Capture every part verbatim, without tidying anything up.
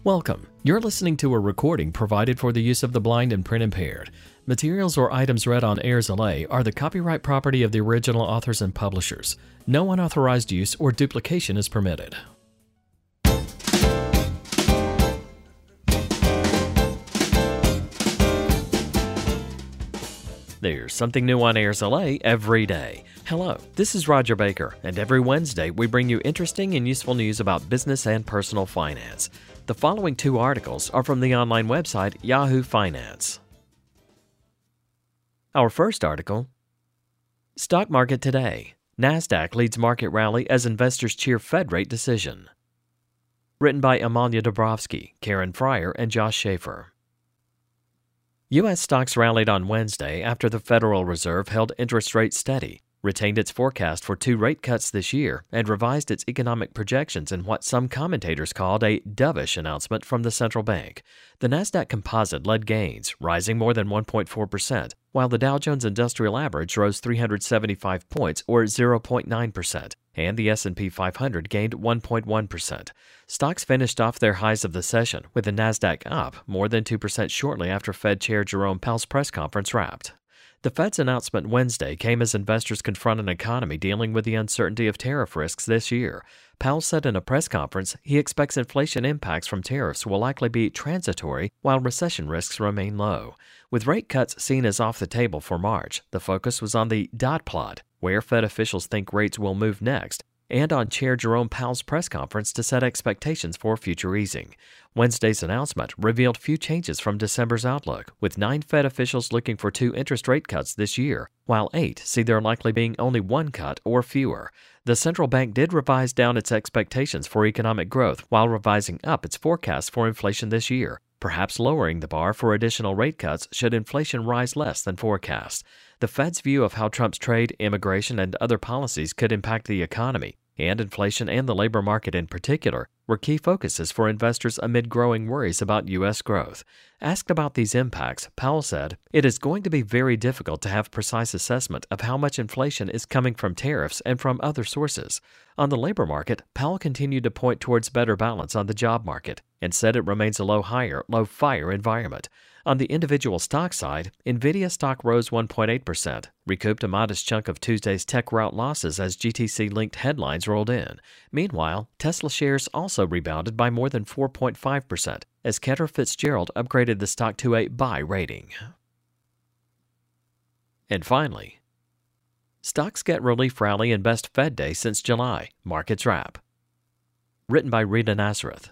Welcome. You're listening to a recording provided for the use of the blind and print impaired. Materials or items read on Airs L A are the copyright property of the original authors and publishers. No unauthorized use or duplication is permitted. There's something new on Airs L A every day. Hello, this is Roger Baker, and every Wednesday we bring you interesting and useful news about business and personal finance. The following two articles are from the online website Yahoo Finance. Our first article: Stock Market Today. NASDAQ leads market rally as investors cheer Fed rate decision. Written by Amalia Dabrowski, Karen Fryer, and Josh Schaefer. U S stocks rallied on Wednesday after the Federal Reserve held interest rates steady, retained its forecast for two rate cuts this year, and revised its economic projections in what some commentators called a dovish announcement from the central bank. The NASDAQ Composite led gains, rising more than one point four percent, while the Dow Jones Industrial Average rose three hundred seventy-five points, or zero point nine percent, and the S and P five hundred gained one point one percent. Stocks finished off their highs of the session, with the NASDAQ up more than two percent shortly after Fed Chair Jerome Powell's press conference wrapped. The Fed's announcement Wednesday came as investors confront an economy dealing with the uncertainty of tariff risks this year. Powell said in a press conference he expects inflation impacts from tariffs will likely be transitory while recession risks remain low. With rate cuts seen as off the table for March, the focus was on the dot plot, where Fed officials think rates will move next, and on Chair Jerome Powell's press conference to set expectations for future easing. Wednesday's announcement revealed few changes from December's outlook, with nine Fed officials looking for two interest rate cuts this year, while eight see there likely being only one cut or fewer. The central bank did revise down its expectations for economic growth while revising up its forecast for inflation this year, perhaps lowering the bar for additional rate cuts should inflation rise less than forecast. The Fed's view of how Trump's trade, immigration, and other policies could impact the economy, and inflation and the labor market in particular, were key focuses for investors amid growing worries about U S growth. Asked about these impacts, Powell said, "It is going to be very difficult to have precise assessment of how much inflation is coming from tariffs and from other sources." On the labor market, Powell continued to point towards better balance on the job market and said it remains a low-hire, low-fire environment. On the individual stock side, NVIDIA stock rose one point eight percent, recouped a modest chunk of Tuesday's tech rout losses as G T C-linked headlines rolled in. Meanwhile, Tesla shares also rebounded by more than four point five percent as Cantor Fitzgerald upgraded the stock to a buy rating. And finally, stocks get relief rally and best Fed day since July. Markets wrap. Written by Rita Nazareth.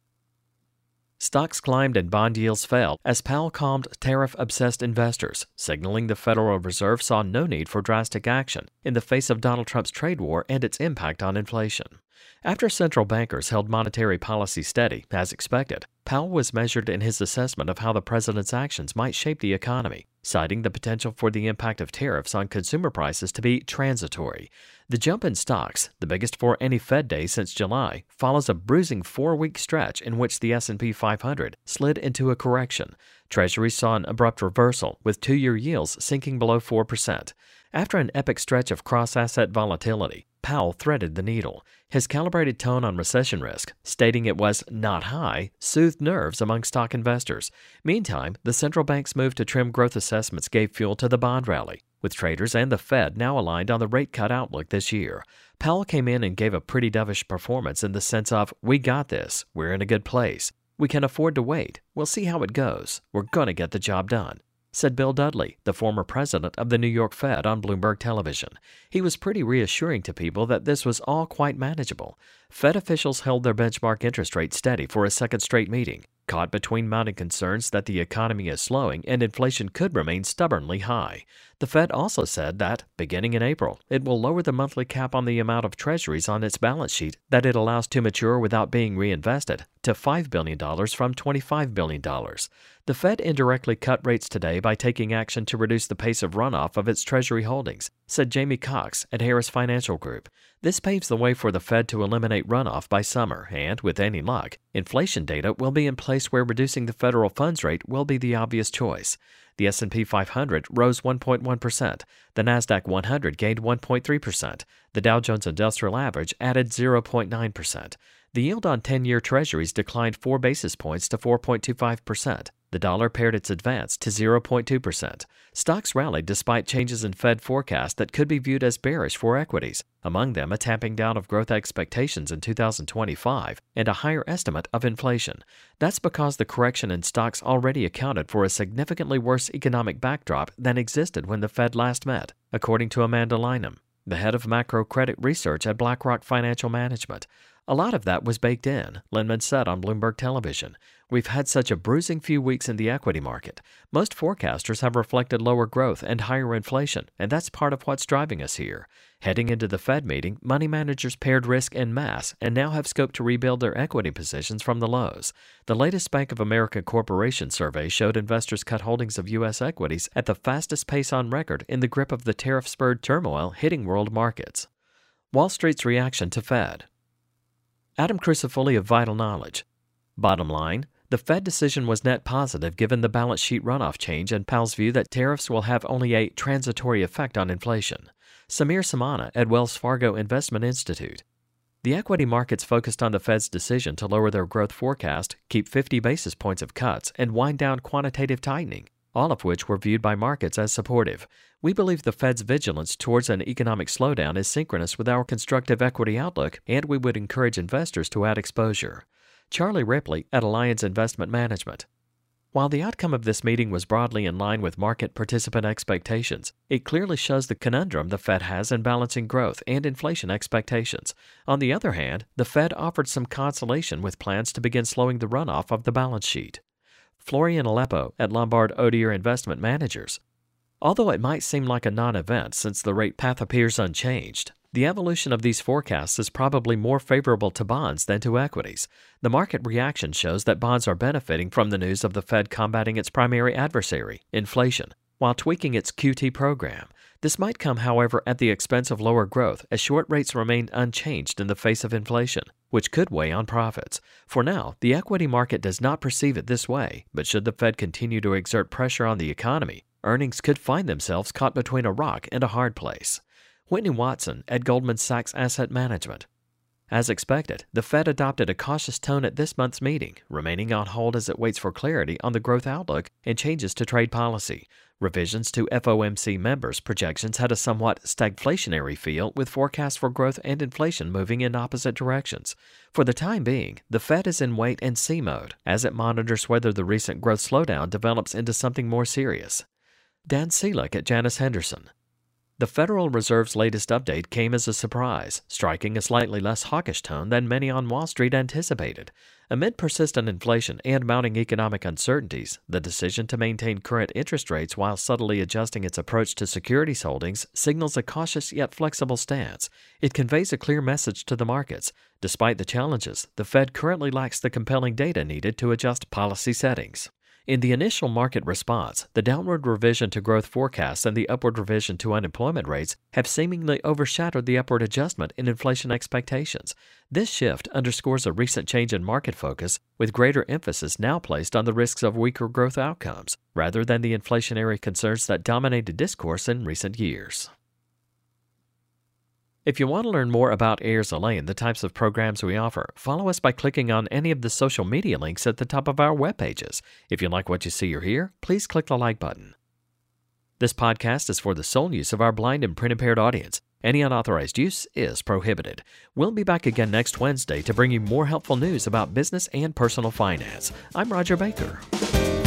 Stocks climbed and bond yields fell as Powell calmed tariff-obsessed investors, signaling the Federal Reserve saw no need for drastic action in the face of Donald Trump's trade war and its impact on inflation. After central bankers held monetary policy steady, as expected, Powell was measured in his assessment of how the president's actions might shape the economy, citing the potential for the impact of tariffs on consumer prices to be transitory. The jump in stocks, the biggest for any Fed day since July, follows a bruising four-week stretch in which the S and P five hundred slid into a correction. Treasuries saw an abrupt reversal, with two-year yields sinking below four percent. After an epic stretch of cross-asset volatility, Powell threaded the needle. His calibrated tone on recession risk, stating it was not high, soothed nerves among stock investors. Meantime, the central bank's move to trim growth assessments gave fuel to the bond rally, with traders and the Fed now aligned on the rate cut outlook this year. Powell came in and gave a pretty dovish performance in the sense of, "We got this. We're in a good place. We can afford to wait. We'll see how it goes. We're going to get the job done," said Bill Dudley, the former president of the New York Fed, on Bloomberg Television. He was pretty reassuring to people that this was all quite manageable. Fed officials held their benchmark interest rate steady for a second straight meeting, caught between mounting concerns that the economy is slowing and inflation could remain stubbornly high. The Fed also said that, beginning in April, it will lower the monthly cap on the amount of treasuries on its balance sheet that it allows to mature without being reinvested to five billion dollars from twenty-five billion dollars. The Fed indirectly cut rates today by taking action to reduce the pace of runoff of its treasury holdings, said Jamie Cox at Harris Financial Group. This paves the way for the Fed to eliminate runoff by summer, and, with any luck, inflation data will be in place where reducing the federal funds rate will be the obvious choice. The S and P five hundred rose one point one percent. The NASDAQ one hundred gained one point three percent. The Dow Jones Industrial Average added zero point nine percent. The yield on ten-year Treasuries declined four basis points to four point two five percent. The dollar pared its advance to zero point two percent. Stocks rallied despite changes in Fed forecasts that could be viewed as bearish for equities, among them a tamping down of growth expectations in two thousand twenty-five and a higher estimate of inflation. That's because the correction in stocks already accounted for a significantly worse economic backdrop than existed when the Fed last met, according to Amanda Lynham, the head of macro credit research at BlackRock Financial Management. A lot of that was baked in, Lindman said on Bloomberg Television. We've had such a bruising few weeks in the equity market. Most forecasters have reflected lower growth and higher inflation, and that's part of what's driving us here. Heading into the Fed meeting, money managers paired risk en masse and now have scope to rebuild their equity positions from the lows. The latest Bank of America Corporation survey showed investors cut holdings of U S equities at the fastest pace on record in the grip of the tariff-spurred turmoil hitting world markets. Wall Street's reaction to Fed. Adam Crucifulli of Vital Knowledge. Bottom line, the Fed decision was net positive given the balance sheet runoff change and Powell's view that tariffs will have only a transitory effect on inflation. Samir Samana at Wells Fargo Investment Institute. The equity markets focused on the Fed's decision to lower their growth forecast, keep fifty basis points of cuts, and wind down quantitative tightening, all of which were viewed by markets as supportive. We believe the Fed's vigilance towards an economic slowdown is synchronous with our constructive equity outlook, and we would encourage investors to add exposure. Charlie Ripley at Alliance Investment Management. While the outcome of this meeting was broadly in line with market participant expectations, it clearly shows the conundrum the Fed has in balancing growth and inflation expectations. On the other hand, the Fed offered some consolation with plans to begin slowing the runoff of the balance sheet. Florian Aleppo at Lombard Odier Investment Managers. Although it might seem like a non-event since the rate path appears unchanged, the evolution of these forecasts is probably more favorable to bonds than to equities. The market reaction shows that bonds are benefiting from the news of the Fed combating its primary adversary, inflation, while tweaking its Q T program. This might come, however, at the expense of lower growth as short rates remain unchanged in the face of inflation, which could weigh on profits. For now, the equity market does not perceive it this way, but should the Fed continue to exert pressure on the economy, earnings could find themselves caught between a rock and a hard place. Whitney Watson at Goldman Sachs Asset Management. As expected, the Fed adopted a cautious tone at this month's meeting, remaining on hold as it waits for clarity on the growth outlook and changes to trade policy. Revisions to F O M C members' projections had a somewhat stagflationary feel, with forecasts for growth and inflation moving in opposite directions. For the time being, the Fed is in wait-and-see mode as it monitors whether the recent growth slowdown develops into something more serious. Dan Seelick at Janus Henderson. The Federal Reserve's latest update came as a surprise, striking a slightly less hawkish tone than many on Wall Street anticipated. Amid persistent inflation and mounting economic uncertainties, the decision to maintain current interest rates while subtly adjusting its approach to securities holdings signals a cautious yet flexible stance. It conveys a clear message to the markets. Despite the challenges, the Fed currently lacks the compelling data needed to adjust policy settings. In the initial market response, the downward revision to growth forecasts and the upward revision to unemployment rates have seemingly overshadowed the upward adjustment in inflation expectations. This shift underscores a recent change in market focus, with greater emphasis now placed on the risks of weaker growth outcomes, rather than the inflationary concerns that dominated discourse in recent years. If you want to learn more about Ayers and the types of programs we offer, follow us by clicking on any of the social media links at the top of our web pages. If you like what you see or hear, please click the like button. This podcast is for the sole use of our blind and print-impaired audience. Any unauthorized use is prohibited. We'll be back again next Wednesday to bring you more helpful news about business and personal finance. I'm Roger Baker.